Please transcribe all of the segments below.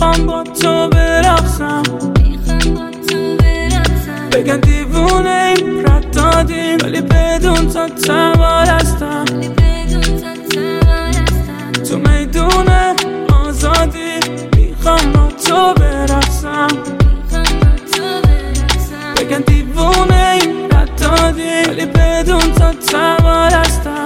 میخوام با تو برقصم، بگن دیوونه این رد دادیم ولی بدون تا تمام هستم. تو میدون آزادی میخوام با تو برقصم، بگن دیوونه این رد دادیم ولی بدون تا تمام هستم.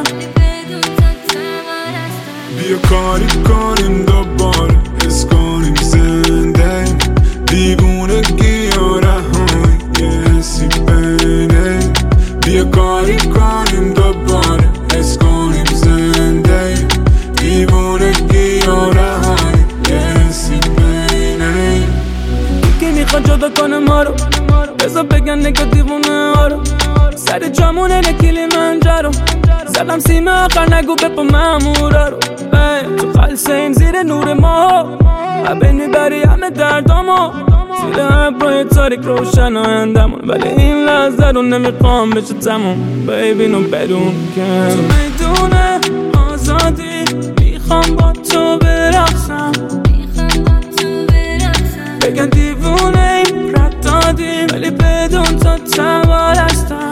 بیا کاری کنیم دوباره، حس کنیم زنده دیوونگی و رهایی یه حسی بینه. بیا کاری کنیم دوباره، حس کنیم زنده دیوونگی و رهایی یه حسی بینه. یکی میخواد جدا کنه ما رو، بذار بگن نگه دیوونه ها رو. سر جامونه نکیلی منجرو زدم سیمه آخر نگو بپا مامورا رو. تو خلصه این زیر نور ما بین میبری همه دردامو، زیر ابرای تاریک روشن آیندمون، ولی این لحظه رو نمیخوام بشه تموم. بیبی نو بدون که تو میدون آزادی میخوام با تو برقصم، بگن دیوونه این رد دادیم ولی بدون تا تمام هستم.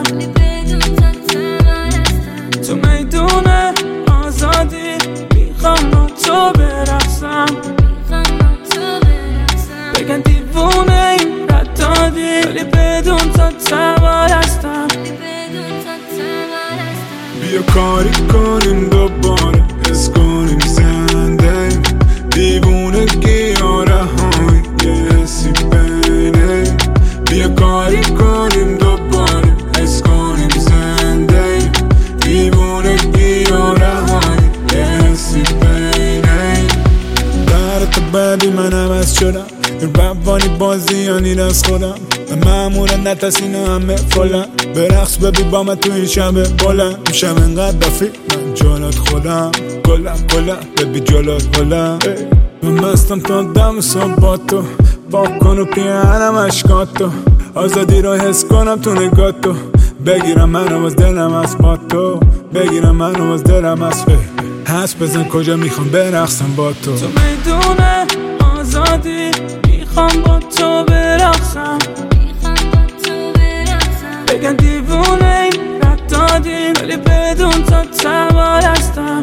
تو میدون آزادی میخوام با تو برقصم، بگن دیوونه این رد دادی ولی بدون تا تمام هستم. بیا کاری کنیم دوباره، حس کنیم زنده دیوونگی و رهایی یه حسی بینه. بیا کاری کنیم دوباره، حس کنیم زنده دیوونگی و رهایی یه حسی بینه. برات بعدی من عوض شدم، روانی بازیانی از خودم، معمولا نتسینه همه فلم. برقص ببی با من تو این شبه بلند، میشم انقدر دفی من جالات خودم. گلم ببی جالات بلند، من مستم تا دم صبح با تو، پاک کن و پیانم عشقاتو، آزادی رو حس کنم تو نگاتو. بگیرم منو از دلم از با تو، بگیرم منو از دلم از حس بزن کجا میخوام برقصم با تو. تو میدون آزادی میخوام با تو برقصم، بگن دیوونه این رد دادیم ولی بدون تا تمام هستم.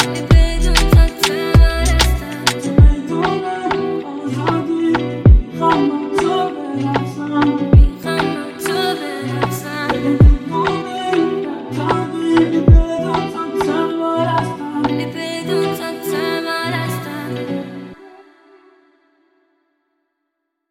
تو میدون آزادی میخوام با تو برقصم.